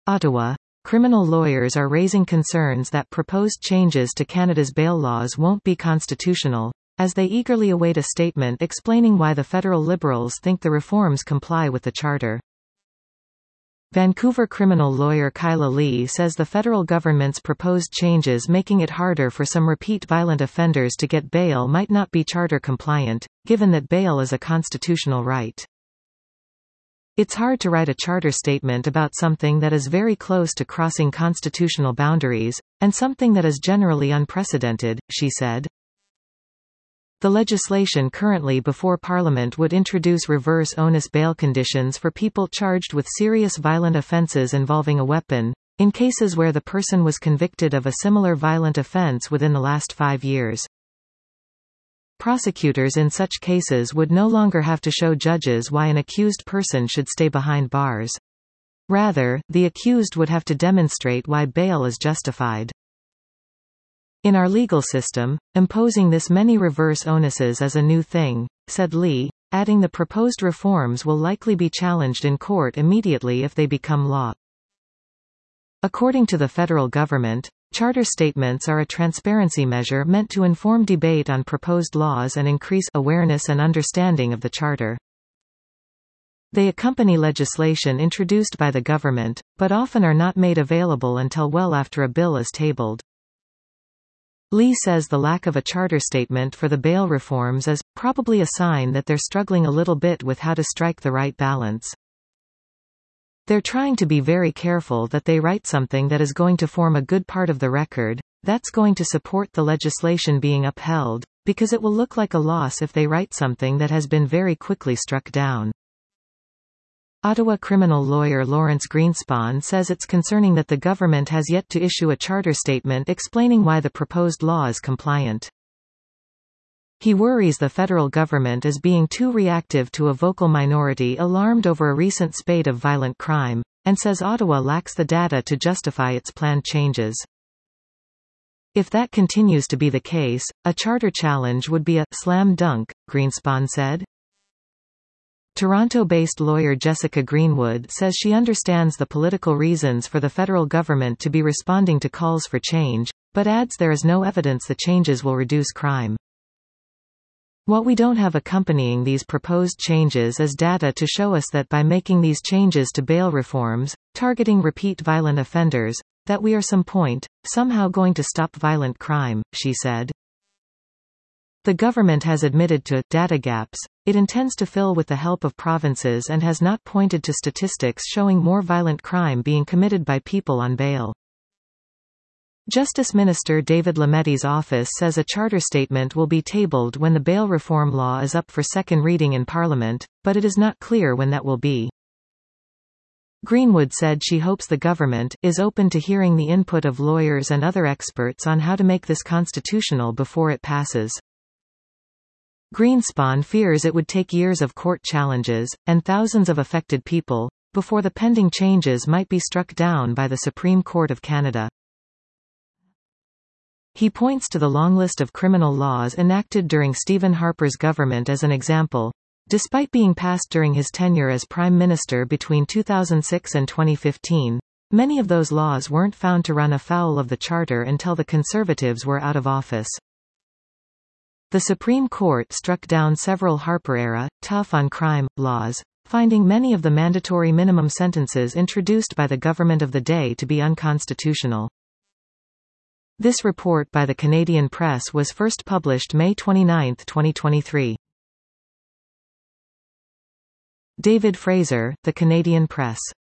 Ottawa. Criminal lawyers are raising concerns that proposed changes to Canada's bail laws won't be constitutional, as they eagerly await a statement explaining why the federal Liberals think the reforms comply with the Charter. Vancouver criminal lawyer Kyla Lee says the federal government's proposed changes making it harder for some repeat violent offenders to get bail might not be Charter compliant, given that bail is a constitutional right. It's hard to write a charter statement about something that is very close to crossing constitutional boundaries, and something that is generally unprecedented, she said. The legislation currently before Parliament would introduce reverse onus bail conditions for people charged with serious violent offences involving a weapon, in cases where the person was convicted of a similar violent offence within the last 5 years. Prosecutors in such cases would no longer have to show judges why an accused person should stay behind bars. Rather, the accused would have to demonstrate why bail is justified. In our legal system, imposing this many reverse onuses is a new thing, said Lee, adding the proposed reforms will likely be challenged in court immediately if they become law. According to the federal government, charter statements are a transparency measure meant to inform debate on proposed laws and increase awareness and understanding of the Charter. They accompany legislation introduced by the government, but often are not made available until well after a bill is tabled. Lee says the lack of a charter statement for the bail reforms is probably a sign that they're struggling a little bit with how to strike the right balance. They're trying to be very careful that they write something that is going to form a good part of the record, that's going to support the legislation being upheld, because it will look like a loss if they write something that has been very quickly struck down. Ottawa criminal lawyer Lawrence Greenspan says it's concerning that the government has yet to issue a charter statement explaining why the proposed law is compliant. He worries the federal government is being too reactive to a vocal minority alarmed over a recent spate of violent crime, and says Ottawa lacks the data to justify its planned changes. If that continues to be the case, a charter challenge would be a slam dunk, Greenspan said. Toronto-based lawyer Jessica Greenwood says she understands the political reasons for the federal government to be responding to calls for change, but adds there is no evidence the changes will reduce crime. What we don't have accompanying these proposed changes is data to show us that by making these changes to bail reforms, targeting repeat violent offenders, that we are somehow going to stop violent crime, she said. The government has admitted to data gaps it intends to fill with the help of provinces and has not pointed to statistics showing more violent crime being committed by people on bail. Justice Minister David Lamette's office says a charter statement will be tabled when the bail reform law is up for second reading in Parliament, but it is not clear when that will be. Greenwood said she hopes the government is open to hearing the input of lawyers and other experts on how to make this constitutional before it passes. Greenspan fears it would take years of court challenges, and thousands of affected people, before the pending changes might be struck down by the Supreme Court of Canada. He points to the long list of criminal laws enacted during Stephen Harper's government as an example. Despite being passed during his tenure as Prime Minister between 2006 and 2015, many of those laws weren't found to run afoul of the Charter until the Conservatives were out of office. The Supreme Court struck down several Harper-era, tough-on-crime, laws, finding many of the mandatory minimum sentences introduced by the government of the day to be unconstitutional. This report by the Canadian Press was first published May 29, 2023. David Fraser, The Canadian Press.